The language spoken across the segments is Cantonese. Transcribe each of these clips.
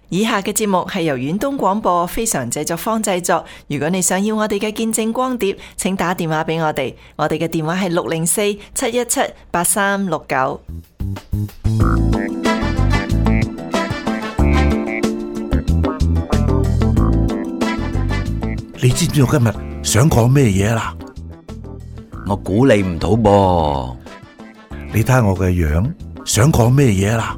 以下嘅節目係由遠東廣播非常製作坊製作。如果你想要我哋嘅見證光碟，請打電話俾我哋。我哋嘅電話係604-717-8369。 你知唔知我今日想講咩嘢啦？ 我估你唔到噃。 你睇下我嘅樣，想講咩嘢啦？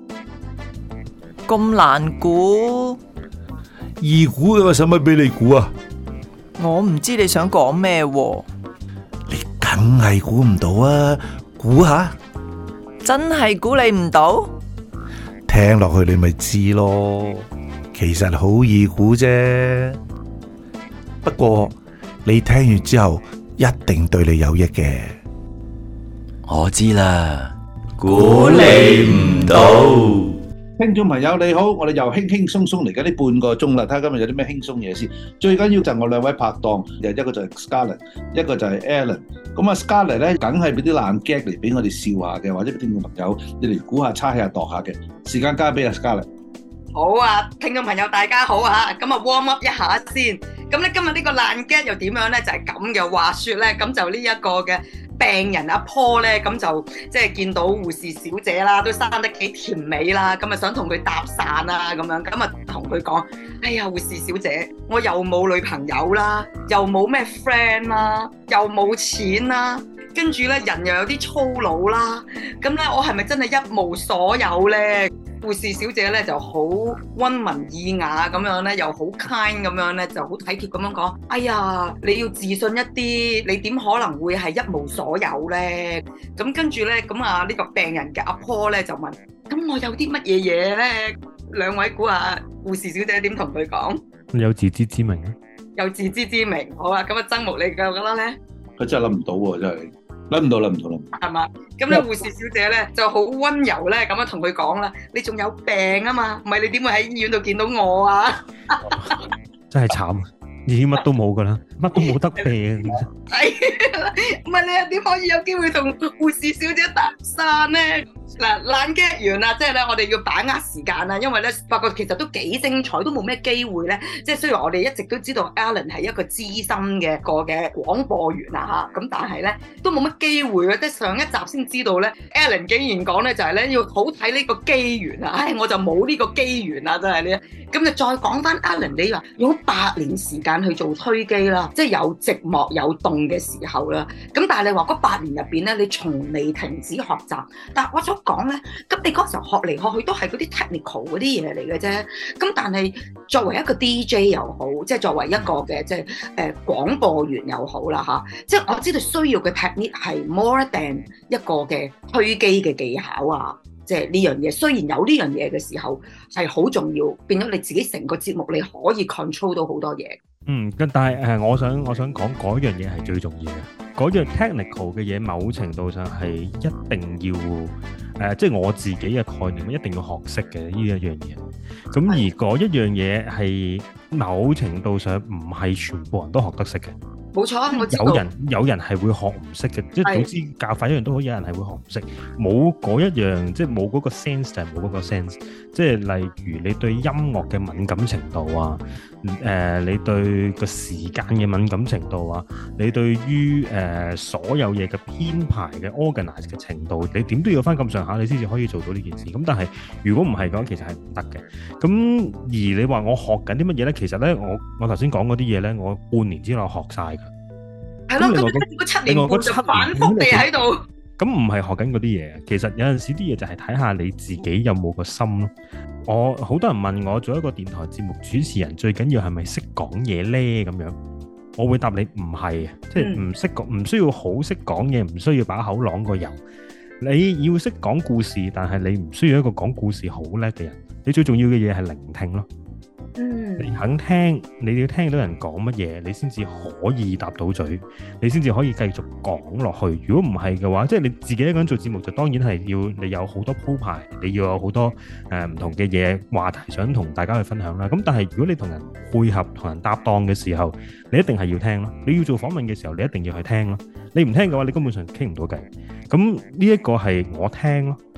咁難估， 易估嘅，我使乜俾你估啊？ 我唔知你想講咩喎。 你梗係估唔到啊！估下， 真係估你唔到？ 聽落去你咪知咯。其實好易估啫，不過你聽完之後一定對你有益嘅。 我知啦，估你唔到。 聽眾朋友你好，我哋又輕輕鬆鬆嚟緊呢半個鐘啦，睇下今日有啲咩輕鬆嘢先。最緊要就係我兩位拍檔，一個就係 Scarlett， 一個就係 Alan。咁啊 Scarlett 咧，梗係俾啲爛 gag 嚟俾我哋笑下嘅，或者俾聽眾朋友你嚟估下、猜下、度下嘅。時間交俾阿 Scarlett。 好啊，聽眾朋友大家好啊，咁啊 warm up 一下先。咁咧今日呢個爛 gag 又點樣咧？就係咁嘅。話說咧，咁就呢一個嘅病人阿 Paul 咧，咁就即係見到護士小姐啦，都生得幾甜美啦，咁啊想同佢搭訕啊咁樣，咁啊同佢講：哎呀，護士小姐，我又冇女朋友啦，又冇咩 friend 啦，又冇錢啦，跟住咧人又有啲粗魯啦，咁咧我係咪真係一無所有咧？護士小姐咧就好溫文爾雅咁樣咧，又好 kind 咁樣咧，就好體貼咁樣講：哎呀，你要自信一啲，你點可能會係一無所有咧？咁跟住咧，咁啊呢個病人嘅阿 Paul 咧就問：咁我有啲乜嘢嘢咧？兩位估下護士小姐點同佢講？ 有自知之明啊！ 有自知之明，好啊！咁啊，曾木你覺得咧？ 佢真係諗唔到喎，真係諗唔到。 係嘛？咁咧，護士小姐咧就好溫柔咧，咁樣同佢講啦：你仲有病啊嘛？唔係你點會喺醫院度見到我啊？ 真係慘，已經乜都冇噶啦，乜都冇得病。 係，唔係你又點可以有機會同護士小姐搭訕咧？嗱，爛 gag 完啦，即係咧，我哋要把握時間啦，因為咧，發覺其實都幾精彩，都冇咩機會咧。即係雖然我哋一直都知道 Alan 係一個資深嘅廣播員啊嚇，咁但係咧都冇乜機會嘅。即係上一集先知道咧 ，Alan 竟然講咧就係咧要好睇呢個機緣啊！唉，我就冇呢個機緣啊，真係呢。咁就再講翻 Alan，你話用8年時間去做推機啦，即係有寂寞有凍嘅時候啦。咁但係你話嗰8年入邊咧，你從未停止學習。但係我想講咧，咁你嗰時候學嚟學去都係嗰啲 technical 嗰啲嘢嚟嘅啫。咁但係作為一個 DJ 又好，即係作為一個嘅即係廣播員又好啦嚇，即係我知道需要嘅 technique 係 more than 一個嘅推機嘅技巧啊。即係呢樣嘢，雖然有呢樣嘢嘅時候係好重要，變咗你自己成個節目你可以 control 到好多嘢。 但係我想講嗰樣嘢係最重要嘅，嗰樣 technical 嘅嘢，某程度上係一定要即係我自己嘅概念，一定要學識嘅呢一樣嘢。咁而嗰一樣嘢係某程度上唔係全部人都學得識嘅。 冇錯，我知道有人係會學唔識嘅，即係總之教法一樣都可以，有人係會學唔識，冇嗰一樣，即係冇嗰個 sense 就係冇嗰個 sense。即係例如你對音樂嘅敏感程度啊，你對個時間嘅敏感程度啊，你對於所有嘢嘅編排嘅 organize 嘅程度，你點都要翻咁上下，你先至可以做到呢件事。咁但係如果唔係嘅話，其實係唔得嘅。咁而你話我學緊啲乜嘢咧？其實咧，我頭先講嗰啲嘢咧，我半年之內學晒㗎。 係咯，咁嗰7年半就反覆地喺度。 咁唔係學緊嗰啲嘢，其實有陣時啲嘢就係睇下你自己有冇個心咯。我好多人問我做一個電台節目主持人，最緊要係咪識講嘢咧？咁樣我會答你唔係，即係唔識講，唔需要好識講嘢，唔需要把口啷個油。你要識講故事，但係你唔需要一個講故事好叻嘅人。你最重要嘅嘢係聆聽咯。你肯聽，你要聽到人講乜嘢，你先至可以答到嘴，你先至可以繼續講落去。如果唔係嘅話，即係你自己一個人做節目，就當然係要你有好多鋪排，你要有好多唔同嘅嘢話題想同大家去分享啦。咁但係如果你同人配合、同人搭檔嘅時候，你一定係要聽咯。你要做訪問嘅時候，你一定要去聽咯。你唔聽嘅話，你根本上傾唔到偈。咁呢一個係我聽咯。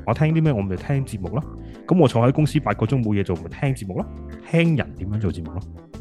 我聽啲咩？我咪聽節目咯。咁我坐喺公司8個鐘冇嘢做，咪聽節目咯，聽人點樣做節目咯，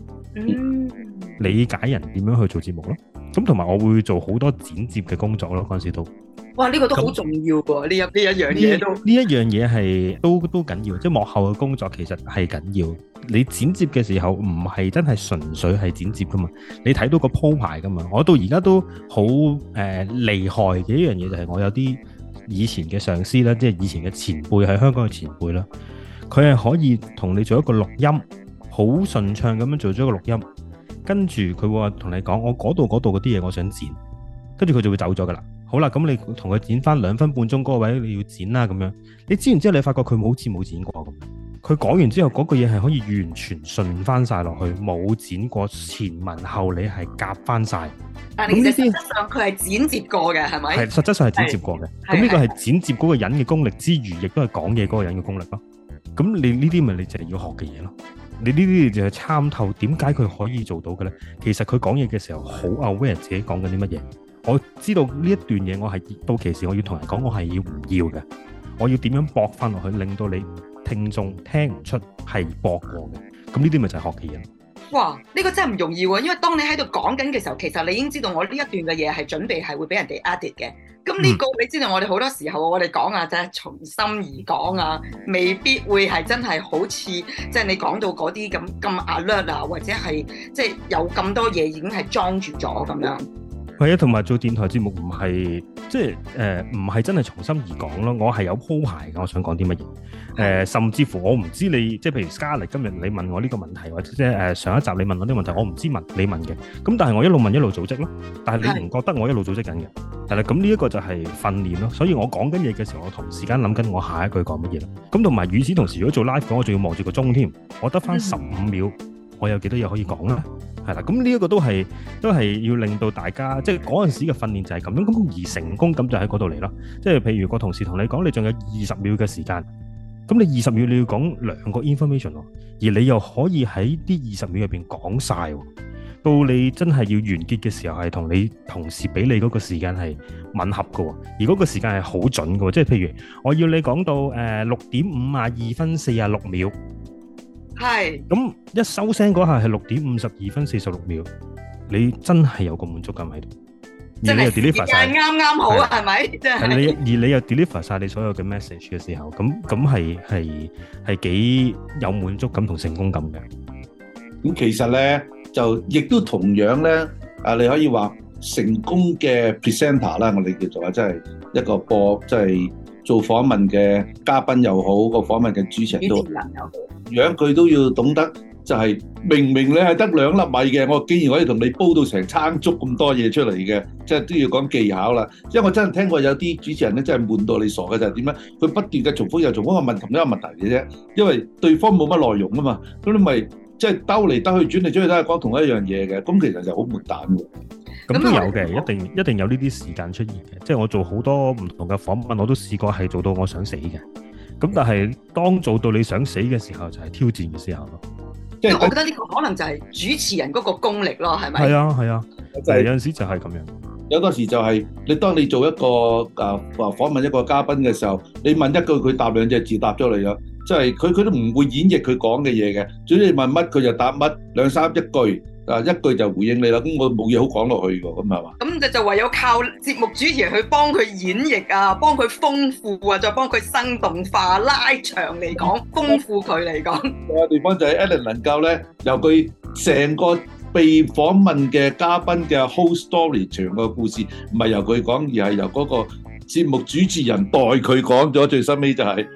理解人點樣去做節目咯。咁同埋我會做好多剪接嘅工作咯，嗰陣時都。 哇！呢個都好重要喎，呢一樣嘢都。 呢一樣嘢係都緊要，即係幕後嘅工作其實係緊要。你剪接嘅時候唔係真係純粹係剪接噶嘛，你睇到個鋪排噶嘛。我到而家都好厲害嘅一樣嘢就係我有啲以前嘅上司啦，即係以前嘅前輩，喺香港嘅前輩啦，佢係可以同你做一個錄音，好順暢咁樣做咗一個錄音，跟住佢會同你講我嗰度嗰啲嘢我想剪，跟住佢就會走咗噶啦。好啦，咁你同佢剪翻2分半鐘嗰個位，你要剪啦咁樣。你剪完之後，你發覺佢好似冇剪過咁。佢講完之後，嗰個嘢係可以完全順翻晒落去，冇剪過，前文後理係夾翻晒。 但係其實實質上佢係剪接過嘅，係咪？係， 實質上係剪接過嘅。咁呢個係剪接嗰個人嘅功力之餘，亦都係講嘢嗰個人嘅功力咯。咁你呢啲咪你就係要學嘅嘢咯。你呢啲就係參透點解佢可以做到嘅咧？其實佢講嘢嘅時候好 aware 自己講緊啲乜嘢。我知道呢一段嘢，我係到期時我要同人講，我係要唔要嘅？我要點樣駁翻落去，令到你聽眾聽唔出係駁過嘅？咁呢啲咪就係學嘅嘢。 哇！呢個真係唔容易喎，因為當你喺度講緊嘅時候，其實你已經知道我呢一段嘅嘢係準備係會俾人哋 edit 嘅。咁呢個你知道，我哋好多時候我哋講啊，就係從心而講啊，未必會係真係好似即係你講到嗰啲咁 alert 啊，或者係即係有咁多嘢已經係裝住咗咁樣。 係啊，同埋做電台節目唔係即係唔係真係從心而講咯，我係有鋪排嘅。我想講啲乜嘢？甚至乎我唔知你即係譬如 Scarlett 今日你問我呢個問題，或者即係上一集你問我啲問題，我唔知你問嘅。咁但係我一路問一路組織咯。但係你唔覺得我一路組織緊嘅？係啦，咁呢一個就係訓練咯。所以我講緊嘢嘅時候，我同時間諗緊我下一句講乜嘢咯。咁同埋與此同時，如果做 live 講，我仲要望住個鐘添，我得翻15秒，我有幾多嘢可以講咧？係啦，咁呢一個都係要令到大家，即係嗰陣時嘅訓練就係咁樣，咁而成功咁就喺嗰度嚟咯。即係譬如個同事同你講，你仲有20秒嘅時間，咁你20秒你要講2個 information 喎，而你又可以喺啲20秒入邊講晒，到你真係要完結嘅時候，係同你同事俾你嗰個時間係吻合嘅，而嗰個時間係好準嘅，即係譬如我要你講到6點52分46秒。係，咁一收聲嗰下係6點52分46秒，你真係有個滿足感喺度，而你又 deliver 晒， 啱好啊，係咪？ 而你又 deliver 晒你所有嘅 message 嘅時候，咁係幾有滿足感同成功感嘅。 咁其實咧就亦都同樣咧，你可以話成功嘅 presenter 啦，我哋叫做即係一個即係做訪問嘅嘉賓又好，個訪問嘅主持人都樣佢都要懂得，就係明明你係得2粒米嘅，我竟然可以同你煲到成餐粥咁多嘢出嚟嘅，即係都要講技巧啦。因為我真係聽過有啲主持人咧，真係悶到你傻嘅，就係點咧？佢不斷嘅重複又重複問同一個問題嘅啫，因為對方冇乜內容啊嘛，咁你咪即係兜嚟兜去轉嚟轉去都係講同一樣嘢嘅，咁其實就好悶蛋喎。 咁都有嘅，一定有呢啲時間出現嘅，即係我做好多唔同嘅訪問，我都試過係做到我想死嘅。咁但係當做到你想死嘅時候，就係挑戰嘅時候咯。 即係我覺得呢個可能就係主持人嗰個功力咯，係咪？ 係啊，就係有陣時就係咁樣。 有陣時就係當你做一個訪問一個嘉賓嘅時候，你問一句佢答2隻字答咗你啦，即係佢都唔會演繹佢講嘅嘢嘅，總之你問乜佢就答乜，2、3一句。一句就回應你啦，咁我冇嘢好講落去㗎，咁係嘛？咁就唯有靠節目主持人去幫佢演繹啊，幫佢豐富啊，再幫佢生動化、拉長嚟講，豐富佢嚟講。 個地方就係 Ellen 能夠咧，由佢成個被訪問嘅嘉賓嘅 whole story 長個故事，唔係由佢講，而係由嗰個節目主持人代佢講咗，最收尾就係。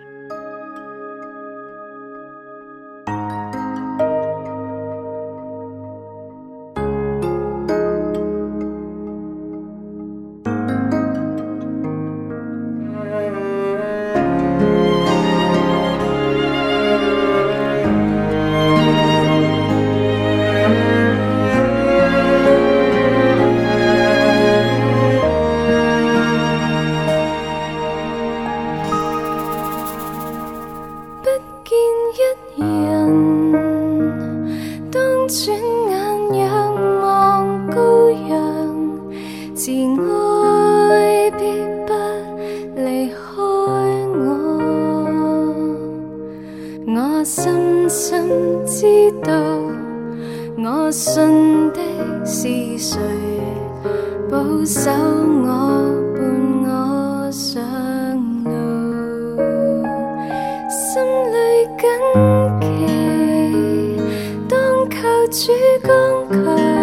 心知道，我信的是誰，保守我伴我上路，心裏緊記，當靠主剛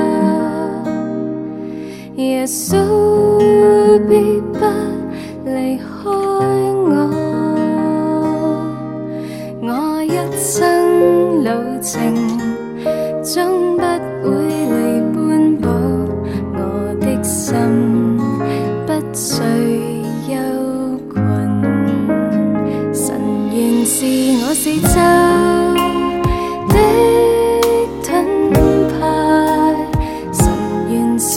強，耶穌必不離開我。我一生路程終不會離半步，我的心不需憂困。神原是我四周的盾牌，神原是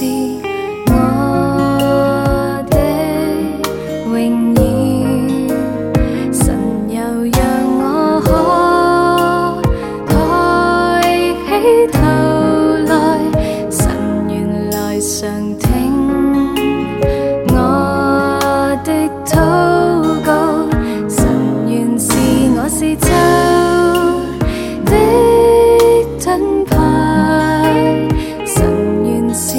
我的榮耀，神又讓我可抬起頭來，神原來常聽我的禱告，神原是我四周的盾牌，神原是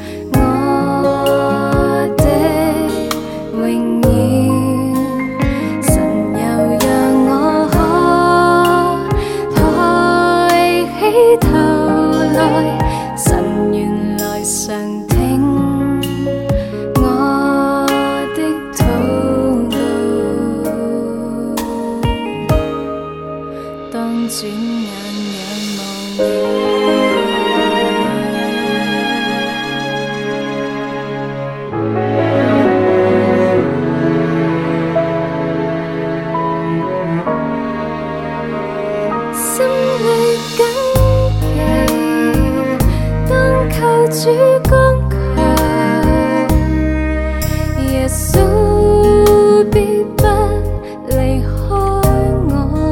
我的榮耀，神又讓我可抬起頭來，神原來常聽我的禱告，當轉眼仰望你。心裏緊記，當靠主剛強，耶穌必不離開我。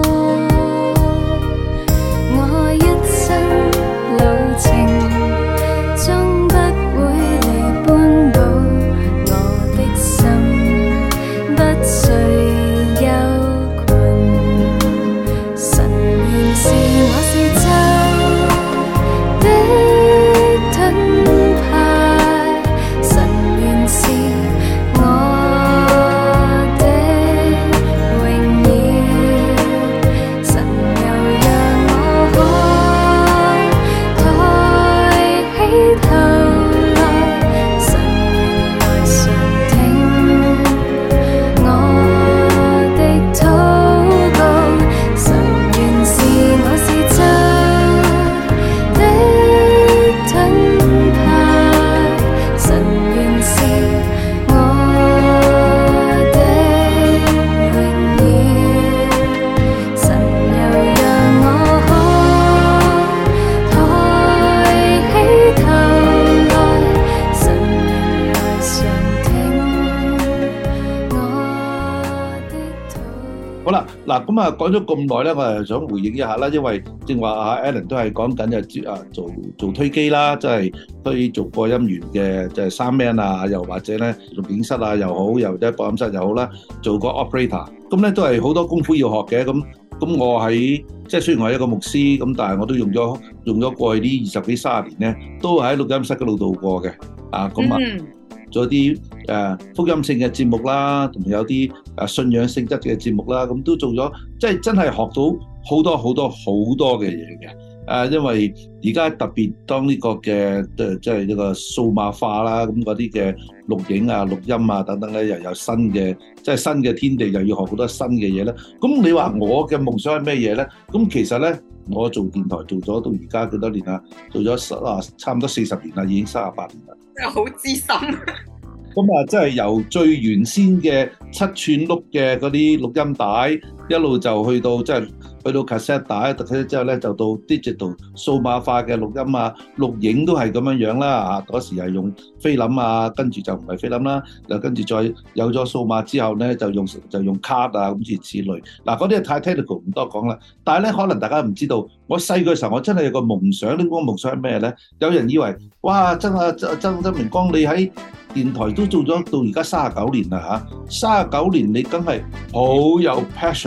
我一生路程終不會離半步，我的心不需憂困。神原是我四周的盾牌，神原是我的榮耀，神又讓我可抬起頭來，神原來常聽我的禱告，神原是我四周的盾牌，神原是我的榮耀，神又讓我可抬起頭來，神原來常聽我的禱。 好啦，嗱咁啊講咗咁耐咧，我係想回應一下啦，因為正話阿 Alan 都係講緊做推機啦，即係推做播音員嘅，即係 soundman 啊，又或者咧錄影室啊又好，又或者播音室又好啦，做個 operator，咁咧都係好多功夫要學嘅。咁我喺即係雖然我係一個牧師，咁但係我都用咗過去呢20幾30年咧，都喺錄音室嗰度度過嘅。咁啊。做啲福音性嘅節目啦，同埋有啲信仰性質嘅節目啦，咁都做咗，即係真係學到好多嘅嘢嘅。因為而家特別當呢個嘅即係呢個數碼化啦，咁嗰啲嘅錄影啊、錄音啊等等咧，又有新嘅天地，又要學好多新嘅嘢咧。咁你話我嘅夢想係咩嘢咧？咁其實咧，我做電台做咗到而家幾多年啊？做咗差唔多40年啦，已經38年啦。 真係好資深。 咁啊，即係由最原先嘅7寸碌嘅嗰啲錄音帶，一路就去到 cassette 帶，之後咧就到 digital 數碼化嘅錄音啊、錄影都係咁樣啦。嗰時係用菲林啊，跟住就唔係菲林啦，又跟住再有咗數碼之後咧，就用卡啊，咁諸如此類。嗰啲係太 technical，唔多講啦。但係咧，可能大家唔知道，我細個時候我真係有個夢想，呢個夢想係咩咧？有人以為哇，曾明光你喺電台都做咗到而家39年啦嚇，39年你梗係好有 passion，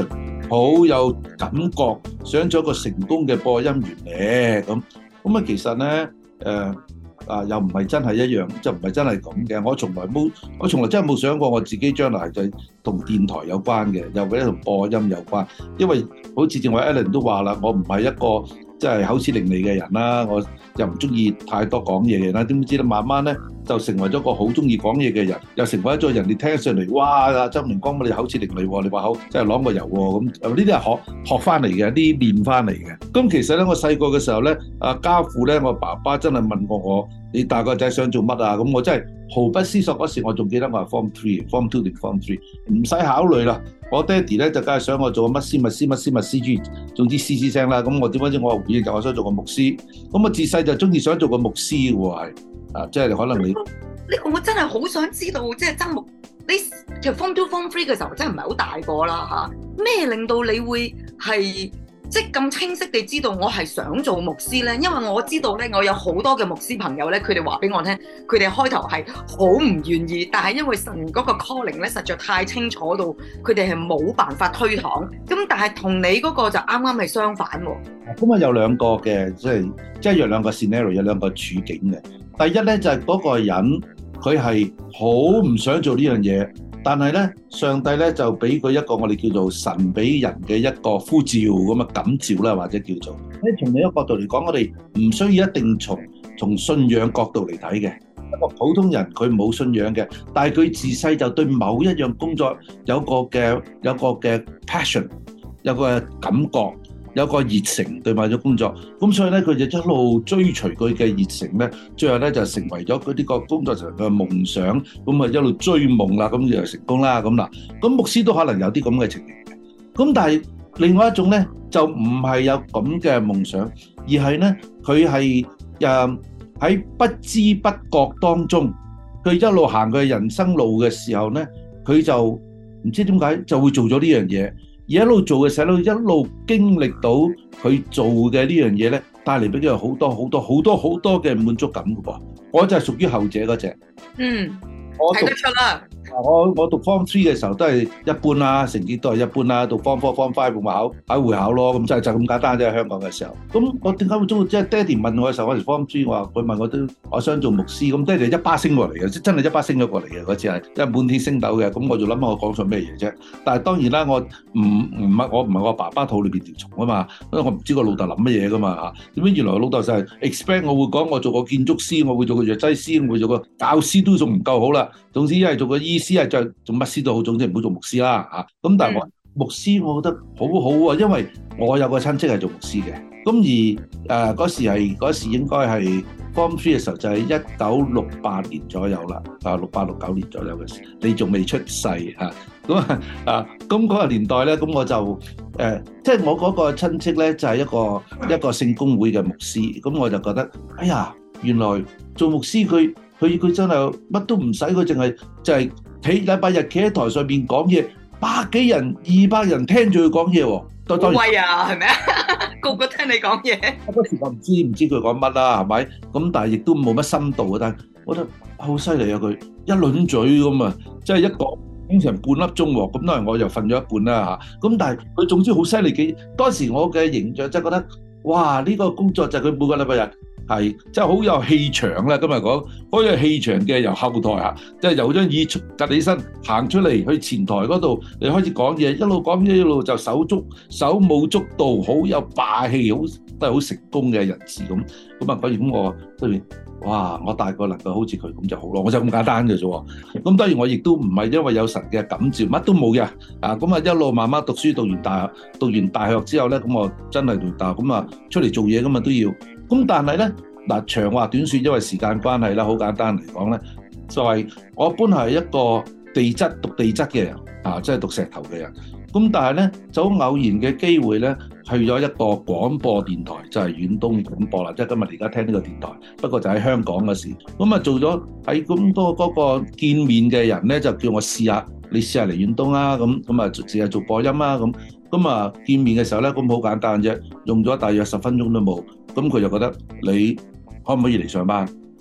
好有感覺，想做一個成功嘅播音員咧。咁啊，其實咧又唔係真係一樣，就唔係真係咁嘅。我從來真係冇想過我自己將來就係同電台有關嘅，又或者同播音有關。因為好似正話 Alan 都話啦，我唔係一個即係口齒伶俐嘅人啦，我又唔中意太多講嘢嘅人啦。點知咧，慢慢咧就成為咗個好中意講嘢嘅人，又成為咗人哋聽上嚟，哇！周明光，你口齒伶俐喎，你話口真係啷個油喎咁。呢啲係學翻嚟嘅，啲練翻嚟嘅。咁其實咧，我細個嘅時候咧，家父咧，我爸爸真係問過我，你大個仔想做乜啊？咁我真係毫不思索嗰時，我仲記得我係 Form 2定 Form 3，唔使考慮啦。我爹哋咧就梗係想我做個乜師，總之師聲啦。咁我點解知我回應就我想做個牧師。咁我自細就中意想做個牧師喎，即係可能你呢個我真係好想知道，即係曾牧，你其實 Form 2、Form 3嘅時候真係唔係好大個啦嚇，咩令到你會係即係咁清晰地知道我係想做牧師咧？因為我知道咧，我有好多嘅牧師朋友咧，佢哋話俾我聽，佢哋開頭係好唔願意，但係因為神嗰個 calling 咧實在太清楚到，佢哋係冇辦法推搪。咁但係同你嗰個就啱啱係相反喎。 咁啊有兩個嘅，即係有兩個 scenario， 有兩個處境嘅。第一咧就係嗰個人佢係好唔想做呢樣嘢。但係咧，上帝咧就俾佢一個我哋叫做神俾人嘅一個呼召咁啊感召啦，或者叫做喺從另一個角度嚟講，我哋唔需要一定從信仰角度嚟睇嘅。一個普通人佢冇信仰嘅，但係佢自細就對某一樣工作有個嘅 passion， 有個感覺。有個熱誠對某種工作，咁所以咧佢就一路追隨佢嘅熱誠咧，最後咧就成為咗佢呢個工作上嘅夢想，咁啊一路追夢啦，咁就成功啦咁啦。咁牧師都可能有啲咁嘅情形嘅，咁但係另外一種咧就唔係有咁嘅夢想，而係咧佢係喺不知不覺當中，佢一路行佢人生路嘅時候咧，佢就唔知點解就會做咗呢樣嘢。而一路做嘅時候，一路經歷到佢做嘅呢樣嘢咧，帶嚟俾佢好多嘅滿足感嘅噃。我就係屬於後者嗰隻。 睇得出啦。 我讀 Form 3嘅時候都係一般啦，成績都係一般啦。讀 Form 4、Form 5考會考咯，咁就咁簡單啫。香港嘅時候，咁我點解會中意？即係爹哋問我嘅時候，嗰時 Form 3，佢問我想做牧師，咁爹哋一巴升過嚟嘅，真係一巴升咗過嚟嘅嗰次係，因為滿天星斗嘅。咁我就諗下我講錯咩嘢啫。但係當然啦，我唔係我爸爸肚裏邊條蟲啊嘛，因為我唔知個老豆諗乜嘢噶嘛嚇。點解原來我老豆就係 expect 我會講我做個建築師，我會做個藥劑師，我會做個教師都仲唔夠好啦。總之一係做個醫師，係做乜師都好，總之唔好做牧師啦嚇。咁但係牧師我覺得好好啊，因為我有個親戚係做牧師嘅。咁而嗰時應該係 Form 3嘅時候，就係1968年左右啦，68、69年左右嘅時，你仲未出世嚇。咁嗰個年代咧，咁我就即係我嗰個親戚咧，就係一個聖公會嘅牧師。咁我就覺得，哎呀，原來做牧師佢真係乜都唔使，佢淨係就係禮拜日企喺台上邊講嘢，100幾人、200人聽住佢講嘢喎。好威啊，係咪啊？個個聽你講嘢。 嗰時我唔知佢講乜啦，係咪？咁但係亦都冇乜深度啊。但係我覺得好犀利啊！佢一輪嘴咁啊，即係一講經常半粒鐘喎。咁當然我又瞓咗一半啦嚇。咁但係佢總之好犀利嘅。當時我嘅形象真係覺得，哇！呢個工作就係佢每個禮拜日。係，即係好有氣場啦！今日講好有氣場嘅，由後台嚇，即係由張椅趌起身行出嚟去前台嗰度，你開始講嘢，一路講嘢一路就手舞足蹈，好有霸氣，都係好成功嘅人士咁。咁啊，果然咁我當然，哇！我大個能夠好似佢咁就好咯，我就咁簡單嘅啫喎。咁當然我亦都唔係因為有神嘅感召，乜都冇嘅。咁啊一路慢慢讀書，讀完大學之後咧，咁我真係讀大學，咁啊出嚟做嘢咁啊都要。咁但係咧，長話短説，因為時間關係啦，好簡單嚟講咧，就係我本係一個讀地質嘅人，即係讀石頭嘅人。咁但係咧，就好偶然嘅機會咧，去咗一個廣播電台，就係遠東廣播啦，即係今日而家聽呢個電台。不過就喺香港嗰時，咁啊做咗喺咁多嗰個見面嘅人咧，就叫我試下，你試下嚟遠東啊，咁啊試下做播音啊，咁啊見面嘅時候咧，咁好簡單啫，用咗大約10分鐘都冇。咁佢就覺得你可唔可以嚟上班？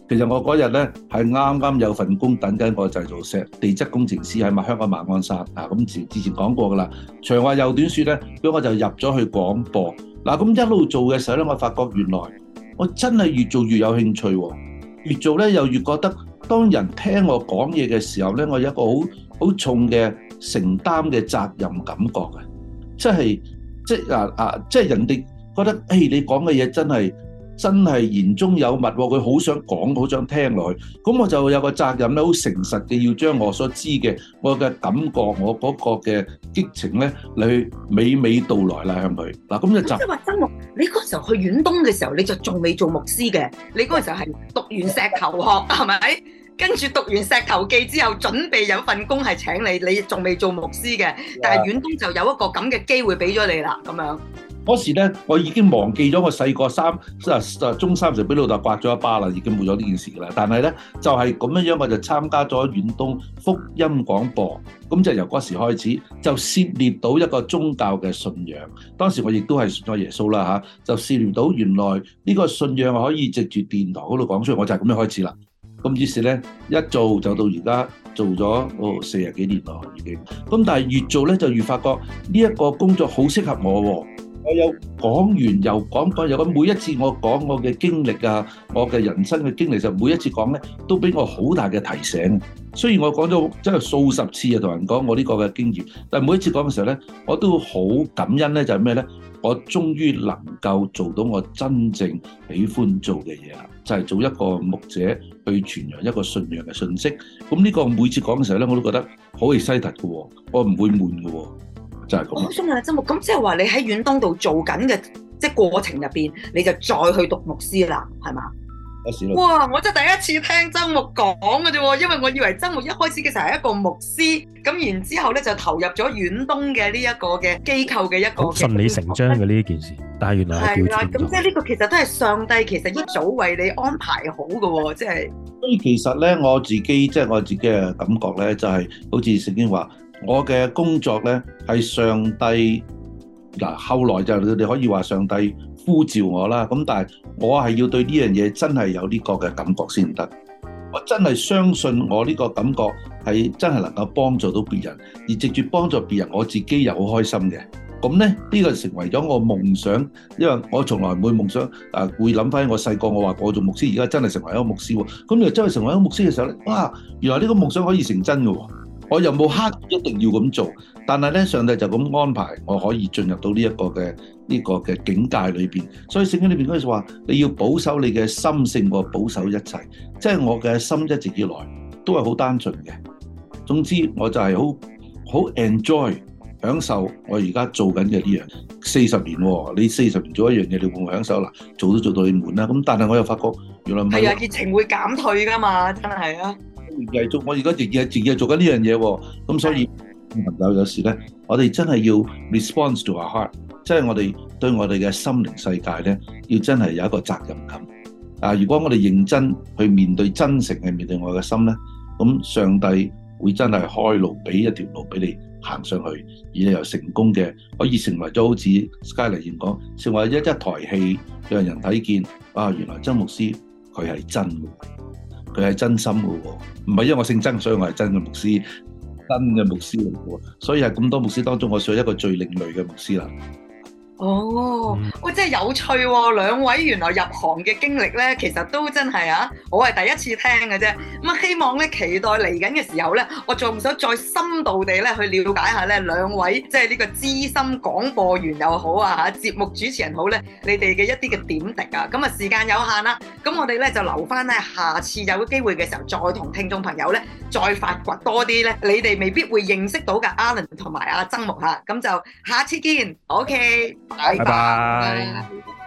其實我嗰日咧係啱啱有份工等緊我就係做地質工程師喺香港馬鞍山啊，咁之前講過噶啦。長話又短説咧，咁我就入咗去廣播嗱，咁一路做嘅時候咧，我發覺原來我真係越做越有興趣喎，越做咧又越覺得當人聽我講嘢嘅時候咧，我有一個好重嘅承擔嘅責任感覺嘅，即係人哋覺得你講嘅嘢真係言中有物喎，佢好想講，好想聽落去，咁我就有個責任咧，好誠實嘅要將我所知嘅、我嘅感覺、我嗰個嘅激情咧，你去娓娓道來啦向佢嗱，咁就即係話曾牧，你嗰時候去遠東嘅時候，你就仲未做牧師嘅，你嗰陣時候係讀完石頭學係咪？跟住讀完石頭記之後，準備有份工係請你，你仲未做牧師嘅，但係遠東就有一個咁嘅機會俾咗你啦，咁樣。 嗰時咧，我已經忘記咗我細個中三時俾老豆刮咗一巴啦，已經冇咗呢件事噶啦。但係咧，就係咁樣，我就參加咗遠東福音廣播，咁就由嗰時開始就涉獵到一個宗教嘅信仰。當時我亦都係信咗耶穌啦嚇，就涉獵到原來呢個信仰可以藉住電台嗰度講出嚟，我就係咁樣開始啦。咁於是咧，一做就到而家做咗40幾年咯已經。咁但係越做咧，就越發覺呢一個工作好適合我喎。我有講完又講，有每一次我講我嘅經歷啊，我嘅人生嘅經歷就每一次講咧，都俾我好大嘅提醒。雖然我講咗真係數十次啊，同人講我呢個嘅經驗，但係每一次講嘅時候咧，我都好感恩咧，就係咩咧？我終於能夠做到我真正喜歡做嘅嘢啦，就係做一個牧者去傳揚一個信仰嘅信息。咁呢個每次講嘅時候咧，我都覺得好 excited 嘅喎，我唔會悶嘅喎。就係咁。 我好想問下曾牧，咁即係話你喺遠東度做緊嘅即係過程入邊，你就再去讀牧師啦，係嘛？哇！我真係第一次聽曾牧講嘅啫喎，因為我以為曾牧一開始嘅時候係一個牧師，咁然之後咧就投入咗遠東嘅呢一個嘅機構嘅一個順理成章嘅呢一件事，但係原來係叫轉咗。 咁即係呢個其實都係上帝其實一早為你安排好嘅喎，即係。 所以其實咧，我自己嘅感覺咧，就係好似聖經話，我嘅工作咧係上帝嗱，後來就你哋可以話上帝呼召我啦。咁但係我係要對呢樣嘢真係有呢個嘅感覺先得。我真係相信我呢個感覺係真係能夠幫助到別人，而藉住幫助別人，我自己又好開心嘅。咁咧呢個成為咗我夢想，因為我從來唔會夢想會諗翻我細個我話我做牧師，而家真係成為一個牧師喎。咁你真係成為一個牧師嘅時候咧，哇！原來呢個夢想可以成真嘅喎。我又冇刻意一定要咁做，但係咧上帝就咁安排，我可以進入到呢一個嘅境界裏邊。所以聖經裏邊嗰句話，你要保守你嘅心勝過保守一切，即係我嘅心一直以來都係好單純嘅。總之我就係好 enjoy 享受我而家做緊嘅呢樣。40年喎，你40年做一樣嘢，你會唔會享受啦？做都做到你悶啦。咁但係我又發覺原來唔係。 係啊，熱情會減退㗎嘛，真係啊！ 我而家日日做緊呢樣嘢喎，咁所以朋友有時咧，我哋真係要 response to our heart， 即係我哋對我哋嘅心靈世界咧，要真係有一個責任感。如果我哋認真去面對、真誠去面對我嘅心咧，咁上帝會真係開路，俾一條路俾你行上去，而你又成功嘅可以成為咗好似 Skyler 言講，成為一台戲，讓人睇見原來曾牧師佢係真嘅。佢係真心嘅喎，唔係因為我姓曾，所以我係真嘅牧師，真嘅牧師嚟嘅喎，所以係咁多牧師當中，我算係一個最另類嘅牧師啦。 喂，真係有趣喎！兩位原來入行嘅經歷咧，其實都真係我係第一次聽嘅啫。咁希望咧，期待嚟緊嘅時候咧，我仲想再深度地咧去了解下咧兩位即係呢個資深廣播員又好節目主持人好咧，你哋嘅一啲嘅點滴啊。咁時間有限啦，咁我哋咧就留翻咧下次有機會嘅時候，再同聽眾朋友咧再發掘多啲咧，你哋未必會認識到嘅 Alan 同埋阿曾牧嚇。咁就下次見 ，OK。拜拜。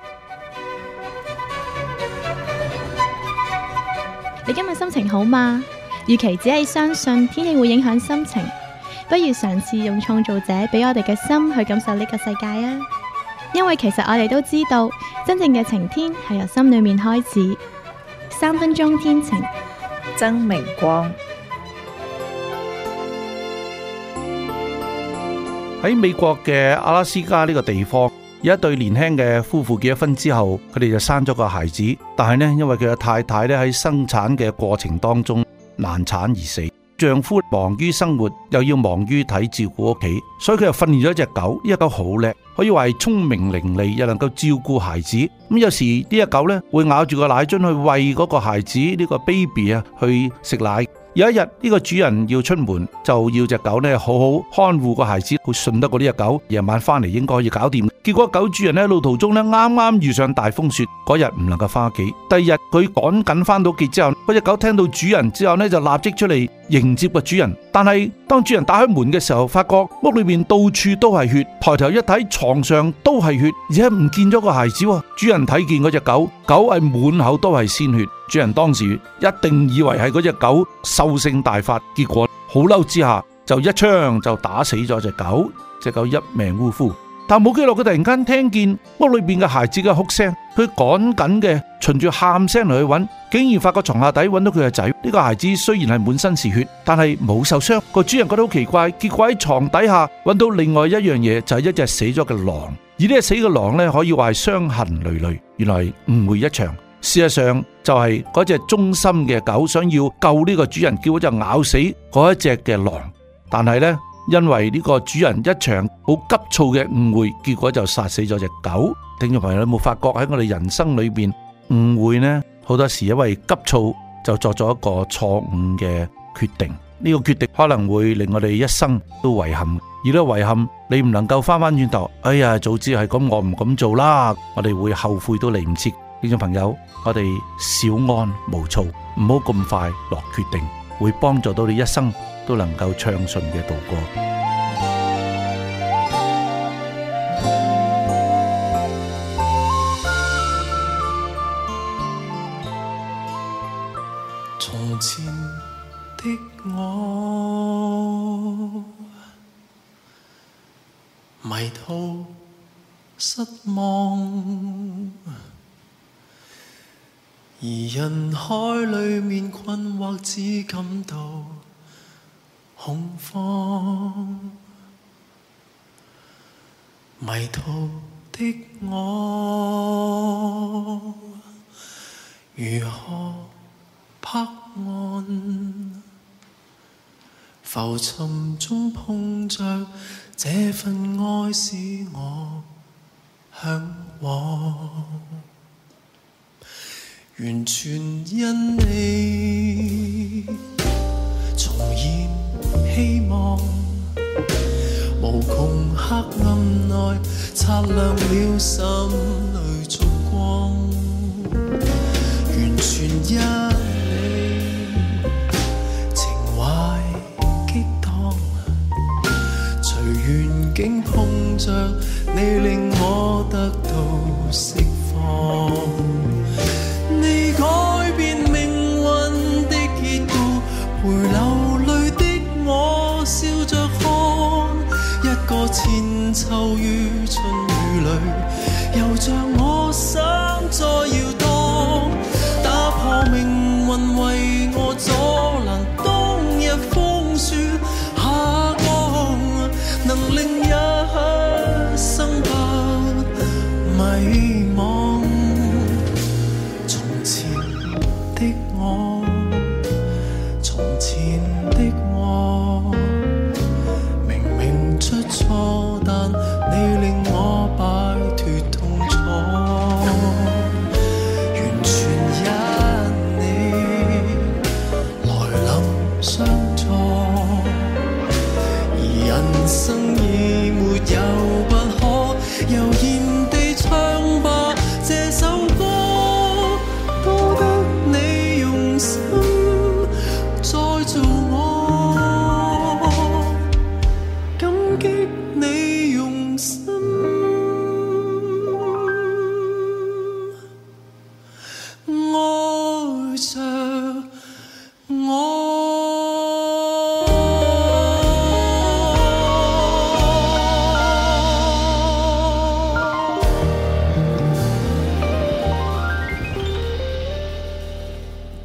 你今日心情好嗎？與其只係相信天氣會影響心情，不如嘗試用創造者俾我哋嘅心去感受呢個世界啊！因為其實我哋都知道，真正嘅晴天係由心裏面開始。3分鐘天晴， 曾明光。 喺美國嘅阿拉斯加呢個地方， 有一對年輕嘅夫婦結咗婚之後，佢哋就生咗個孩子，但係呢，因為佢嘅太太咧喺生產嘅過程當中難產而死。丈夫忙於生活，又要忙於睇照顧屋企，所以佢就訓練咗一隻狗。呢隻狗好叻，可以話係聰明伶俐，又能夠照顧孩子。咁有時呢隻狗呢會咬住個奶樽去餵嗰個孩子呢個 baby 啊去食奶。有一日呢個主人要出門，就要隻狗呢好好看護個孩子，好信得過呢隻狗。夜晚翻嚟應該可以搞掂。結果狗主人喺路途中呢啱啱遇上大風雪，嗰日唔能夠翻屋企。第二日佢趕緊翻到屋企之後，嗰隻狗聽到主人之後呢就立即出嚟迎接個主人。但係當主人打開門嘅時候，發覺屋裏面到處都係血，抬頭一睇床上都係血，而且唔見咗個孩子。主人睇見嗰隻狗，狗係滿口都係鮮血。主人當時一定以為係嗰隻狗獸性大發，結果好嬲之下就一槍就打死咗隻狗，隻狗一命嗚呼。但冇幾耐，佢突然間聽見屋裏邊嘅孩子嘅哭聲，佢趕緊嘅循住喊聲嚟去揾，竟然發覺床下底揾到佢嘅仔。呢個孩子雖然係滿身是血，但係冇受傷。個主人覺得好奇怪，結果喺床底下揾到另外一樣嘢，就係一隻死咗嘅狼。而呢隻死嘅狼呢，可以話係傷痕累累，原來誤會一場。事實上就係嗰隻忠心嘅狗想要救呢個主人，結果就咬死嗰一隻嘅狼。但係呢，因為呢個主人一場好急躁嘅誤會，結果就殺死咗隻狗。聽眾朋友有冇發覺喺我哋人生裏邊誤會呢？好多時因為急躁就作咗一個錯誤嘅決定，呢個決定可能會令我哋一生都遺憾。而呢個遺憾你唔能夠翻翻轉頭，哎呀早知係咁我唔咁做啦，我哋會後悔都嚟唔切。聽眾朋友，我哋少安毋躁，唔好咁快落決定，會幫助到你一生都能夠暢順嘅度過。 從前的我，迷途失望，而人海裏面困惑，只感到恐慌。迷途的我，如何拍岸？浮沉中碰着這份愛，使我向往。完全因你重燃希望，無窮黑暗內擦亮了心裏燭光。完全因你情懷激盪，隨緣境碰着你，令我得到釋放。你改變命運的結局，陪流淚的我笑着看，一個千秋於春與淚，又像我想再搖盪，打破命運為我阻攔當日風雪下降，能令一生不迷茫。從前的我，明明出錯，但你令我擺脫痛楚。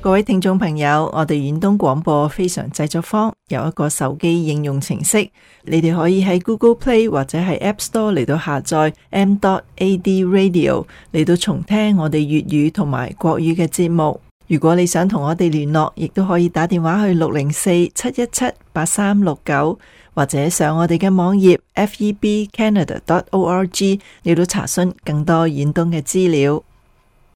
各位聽眾朋友，我哋遠東廣播非常製作坊有一個手機應用程式，你哋可以喺 Google Play 或者係 App Store 嚟到下載 m.ad radio 嚟到重聽我哋粵語同埋國語嘅節目。如果你想同我哋聯絡，亦都可以打電話去604-717-8369，或者上我哋嘅網頁 febcanada.org 嚟到查詢更多遠東嘅資料。